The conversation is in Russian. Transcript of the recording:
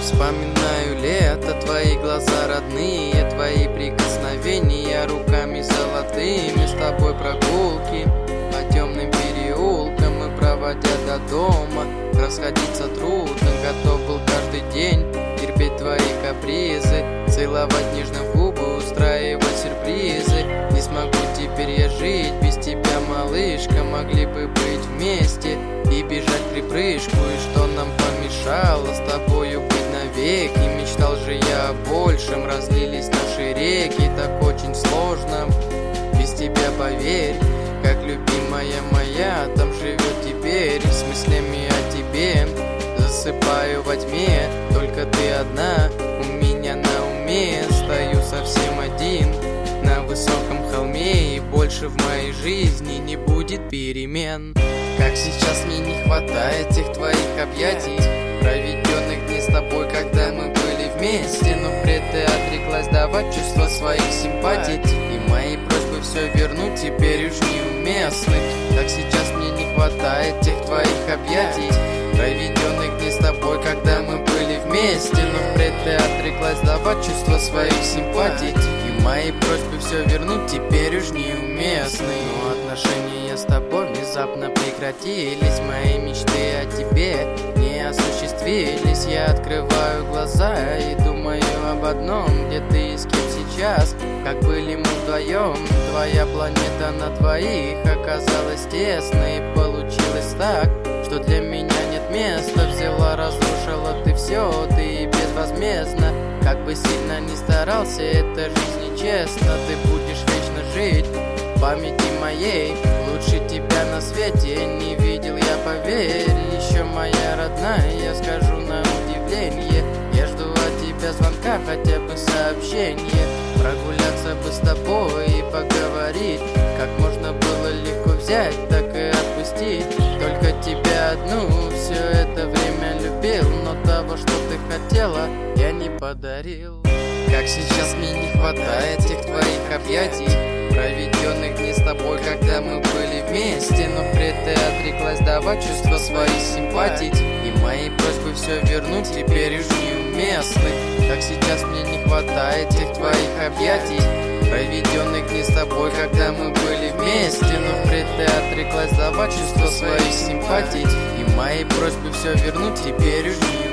вспоминаю лето, твои глаза родные, твои прикосновения руками золотыми, с тобой прогулки по темным переулкам, мы проводя до дома, расходиться трудно, готов был каждый день терпеть твои капризы, целовать нежно в губы, устраивать сюрпризы. Не смогу теперь я жить без тебя, малышка, могли бы быть вместе и бежать припрыжку, и что нам помешало с тобою быть навеки? Мечтал же я о большем, разлились наши реки, так очень сложно без тебя, поверь. Как любимая моя, там живет теперь, с мыслями о тебе засыпаю во тьме, только ты одна у меня на уме. Стою совсем один на высоком холме, и больше в моей жизни не будет перемен. Как сейчас мне не хватает тех твоих объятий, проведенных дней с тобой, когда мы были вместе. Но впредь ты отреклась давать чувства своих симпатий, и мои просьбы все вернуть теперь уж неуместны. Так сейчас мне не хватает тех твоих объятий, проведенных дней с тобой, когда мы были вместе. Но впредь ты отреклась давать чувства своих симпатий, и мои просьбы все вернуть теперь уж неуместны. Но отношения с тобой внезапно прекратились, мои мечты о тебе не осуществились. Я открываю глаза и думаю об одном: где ты и с кем сейчас, как были мы вдвоем. Твоя планета на двоих оказалась тесной, и получилось так, что для меня нет места. Взяла, разрушила ты все, ты безвозмездно. Как бы сильно ни старался, эта жизнь нечестна. Ты будешь вечно жить в памяти моей, лучше тебя на свете не видел я, поверь. Еще моя родная, я скажу на удивление, я жду от тебя звонка, хотя бы сообщение. Прогуляться бы с тобой и поговорить, как можно было легко взять, так и отпустить. Только тебя одну все это время любил, но того, что ты хотела, я не подарил. Как сейчас мне не хватает тех твоих объятий, проведенных дней с тобой, когда мы были вместе. Но впредь ты отреклась давать чувства своих симпатий, и мои просьбы все вернуть теперь уж неуместны. Так сейчас мне не хватает тех твоих объятий, проведенных дней с тобой, когда мы были вместе. Но впредь ты отреклась давать чувства своих симпатий, и мои просьбы все вернуть теперь уж неуместны.